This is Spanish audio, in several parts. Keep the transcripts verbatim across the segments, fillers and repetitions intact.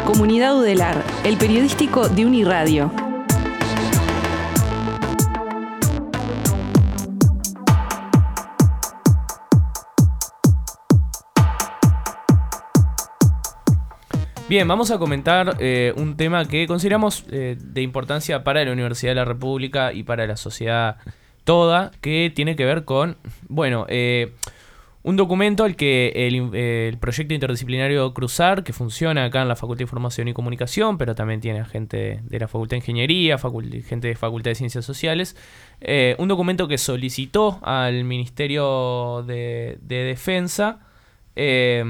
Comunidad Udelar, el periodístico de Uniradio. Bien, vamos a comentar eh, un tema que consideramos eh, de importancia para la Universidad de la República y para la sociedad toda, que tiene que ver con, bueno, eh, un documento al que el, el proyecto interdisciplinario Cruzar, que funciona acá en la Facultad de Información y Comunicación, pero también tiene gente de la Facultad de Ingeniería, facult- gente de Facultad de Ciencias Sociales, eh, un documento que solicitó al Ministerio de, de Defensa, eh,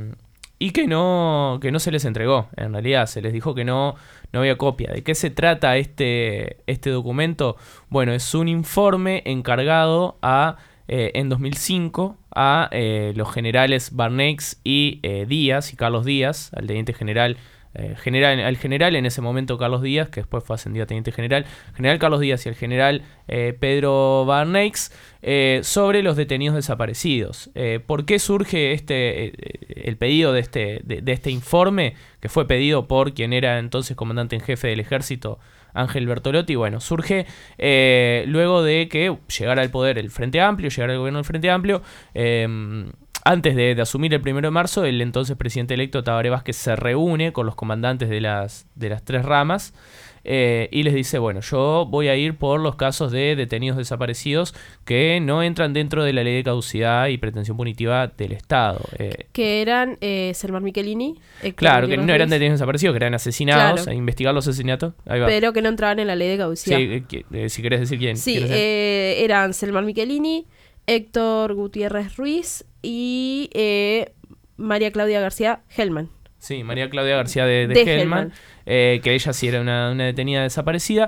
y que no, que no se les entregó. En realidad se les dijo que no, no había copia. ¿De qué se trata este, este documento? Bueno, es un informe encargado a, eh, en dos mil cinco a eh, los generales Barneix y eh, Díaz, y Carlos Díaz, al teniente general, eh, general, al general en ese momento Carlos Díaz, que después fue ascendido a teniente general, general Carlos Díaz y el general eh, Pedro Barneix, eh, sobre los detenidos desaparecidos. Eh, ¿Por qué surge este, eh, el pedido de este, de, de este informe, que fue pedido por quien era entonces comandante en jefe del ejército, Ángel Bertolotti? Bueno, surge eh, luego de que llegara al poder el Frente Amplio, llegara al gobierno del Frente Amplio. Eh, antes de, de asumir el primero de marzo, el entonces presidente electo Tabaré Vázquez se reúne con los comandantes de las, de las tres ramas eh, y les dice, bueno, yo voy a ir por los casos de detenidos desaparecidos que no entran dentro de la ley de caducidad y pretensión punitiva del Estado. Eh, que eran eh, Selmar Michelini. Claro, que no eran detenidos desaparecidos, que eran asesinados, Claro. a investigar los asesinatos. Ahí va. Pero que no entraban en la ley de caducidad. Sí, eh, eh, si querés decir quién. Sí, ¿quiénes eran? eh, eran Selmar Michelini, Héctor Gutiérrez Ruiz y eh, María Claudia García Hellman. Sí, María Claudia García de, de, De Hellman, Hellman. eh, que ella sí era una, una detenida desaparecida.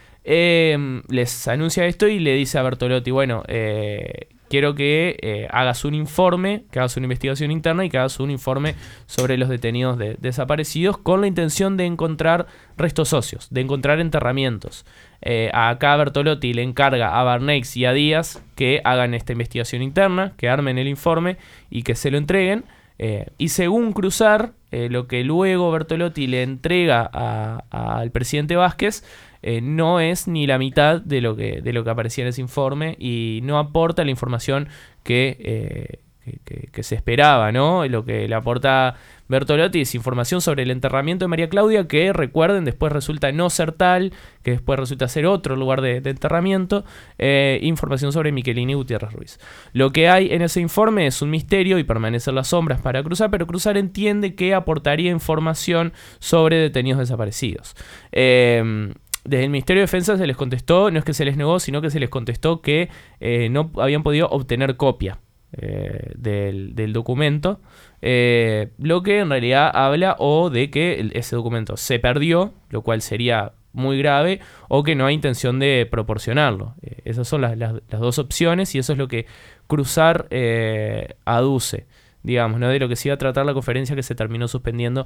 Eh, les anuncia esto y le dice a Bertolotti, bueno, eh, quiero que eh, hagas un informe, que hagas una investigación interna y que hagas un informe sobre los detenidos de, desaparecidos con la intención de encontrar restos óseos, de encontrar enterramientos. Eh, acá Bertolotti le encarga a Barneix y a Díaz que hagan esta investigación interna, que armen el informe y que se lo entreguen. Eh, y según Cruzar, eh, lo que luego Bertolotti le entrega a, a, al presidente Vázquez eh, no es ni la mitad de lo que, de lo que aparecía en ese informe y no aporta la información que, eh, que, que, que se esperaba, ¿no? Lo que le aporta Bertolotti es información sobre el enterramiento de María Claudia, que recuerden, después resulta no ser tal, que después resulta ser otro lugar de, de enterramiento, eh, información sobre Michelini y Gutiérrez Ruiz. Lo que hay en ese informe es un misterio y permanecen las sombras para Cruzar, pero Cruzar entiende que aportaría información sobre detenidos desaparecidos. Eh, Desde el Ministerio de Defensa se les contestó, no es que se les negó, sino que se les contestó que eh, no habían podido obtener copia eh, del, del documento, eh, lo que en realidad habla o de que el, ese documento se perdió, lo cual sería muy grave, o que no hay intención de proporcionarlo. Eh, esas son las, las, las dos opciones y eso es lo que Cruzar eh, aduce, digamos, ¿no? De lo que se iba a tratar la conferencia que se terminó suspendiendo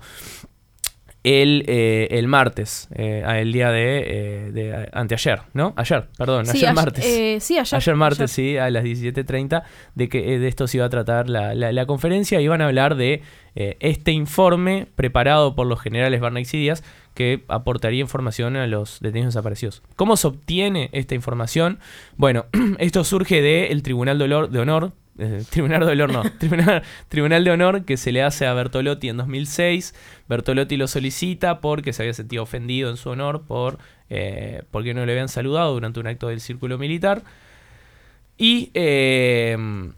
El, eh, el martes, eh, el día de, eh, de anteayer, ¿no? Ayer, perdón, Sí, ayer ayer- martes. eh, sí, ayer. Ayer martes, ayer. sí, a las diecisiete treinta, de que eh, de esto se iba a tratar la, la, la conferencia. Iban a hablar de eh, este informe preparado por los generales Barneix y Díaz que aportaría información a los detenidos desaparecidos. ¿Cómo se obtiene esta información? Bueno, esto surge del Tribunal de Honor, de honor Eh, Tribunal de Honor, no, Tribunal, Tribunal de Honor que se le hace a Bertolotti en dos mil seis. Bertolotti lo solicita porque se había sentido ofendido en su honor por eh, porque no le habían saludado durante un acto del círculo militar. Y, eh,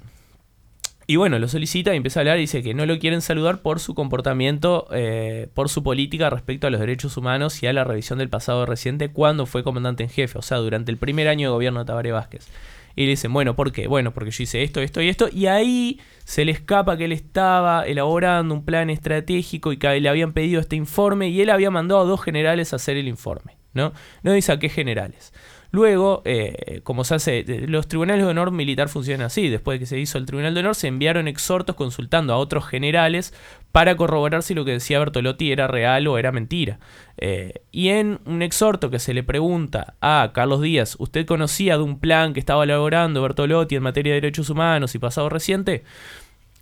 y bueno, lo solicita y empieza a hablar y dice que no lo quieren saludar por su comportamiento, eh, por su política respecto a los derechos humanos y a la revisión del pasado reciente cuando fue comandante en jefe, o sea, durante el primer año de gobierno de Tabaré Vázquez. Y le dicen, bueno, ¿por qué? Bueno, porque yo hice esto, esto y esto. Y ahí se le escapa que él estaba elaborando un plan estratégico y que le habían pedido este informe y él había mandado a dos generales a hacer el informe, ¿no? No dice a qué generales. Luego, eh, como se hace, los tribunales de honor militar funcionan así. Después de que se hizo el tribunal de honor, se enviaron exhortos consultando a otros generales para corroborar si lo que decía Bertolotti era real o era mentira. Eh, y en un exhorto que se le pregunta a Carlos Díaz, ¿usted conocía de un plan que estaba elaborando Bertolotti en materia de derechos humanos y pasado reciente?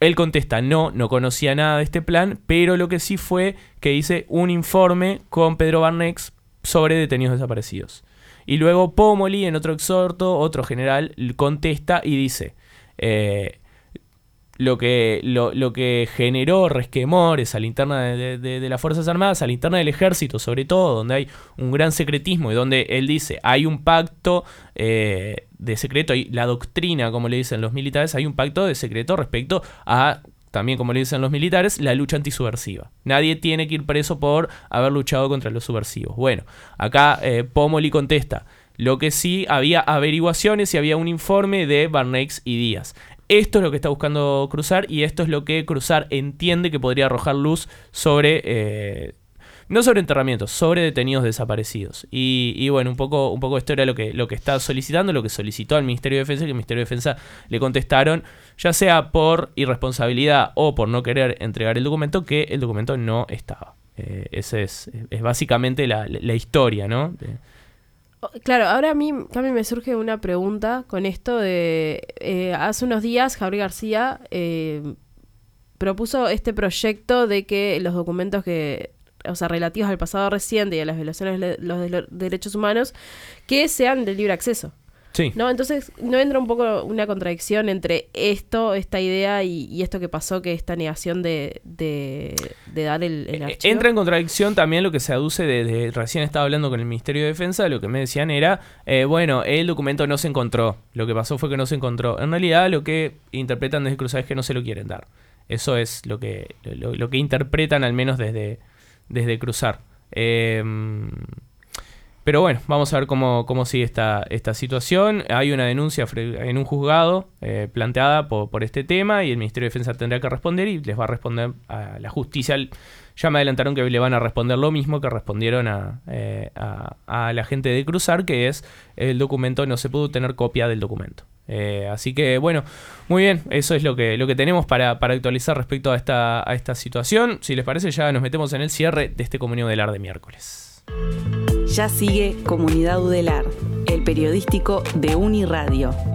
Él contesta, no, no conocía nada de este plan, pero lo que sí fue que hice un informe con Pedro Barnex sobre detenidos desaparecidos. Y luego Pomoli, en otro exhorto, otro general, contesta y dice, eh, lo, que, lo, lo que generó resquemores a la interna de, de, de las Fuerzas Armadas, a la interna del Ejército sobre todo, donde hay un gran secretismo y donde él dice, hay un pacto eh, de secreto, y la doctrina, como le dicen los militares, hay un pacto de secreto respecto a, también como le dicen los militares, la lucha antisubversiva. Nadie tiene que ir preso por haber luchado contra los subversivos. Bueno, acá eh, Pomoli contesta, lo que sí, había averiguaciones y había un informe de Barnex y Díaz. Esto es lo que está buscando Cruzar y esto es lo que Cruzar entiende que podría arrojar luz sobre, eh, no sobre enterramientos, sobre detenidos desaparecidos. Y, y bueno, un poco, un poco esto era lo que, lo que está solicitando, lo que solicitó al Ministerio de Defensa, que el Ministerio de Defensa le contestaron, ya sea por irresponsabilidad o por no querer entregar el documento, que el documento no estaba. Eh, esa es, es básicamente la, la historia, ¿no? De, Claro, ahora a mí, Cami, me surge una pregunta con esto de... Eh, hace unos días Gabriel García eh, propuso este proyecto de que los documentos que, o sea, relativos al pasado reciente y a las violaciones de los, de los derechos humanos, que sean de libre acceso. Sí. ¿No? Entonces, ¿no entra un poco una contradicción entre esto, esta idea y, y esto que pasó, que esta negación de, de, de dar el, el archivo? Entra en contradicción también lo que se aduce de, de recién estaba hablando con el Ministerio de Defensa, lo que me decían era, eh, bueno, el documento no se encontró, lo que pasó fue que no se encontró. En realidad lo que interpretan desde Cruzar es que no se lo quieren dar. Eso es lo que, lo, lo que interpretan al menos desde, desde Cruzar. Eh... Pero bueno, vamos a ver cómo, cómo sigue esta, esta situación. Hay una denuncia en un juzgado eh, planteada por, por este tema y el Ministerio de Defensa tendrá que responder y les va a responder a la justicia. Ya me adelantaron que le van a responder lo mismo que respondieron a, eh, a, a la gente de Cruzar, que es el documento, no se pudo tener copia del documento. Eh, así que bueno, muy bien, eso es lo que, lo que tenemos para, para actualizar respecto a esta, a esta situación. Si les parece, ya nos metemos en el cierre de este Comunidad Udelar de miércoles. Ya sigue Comunidad Udelar, el periodístico de Uniradio.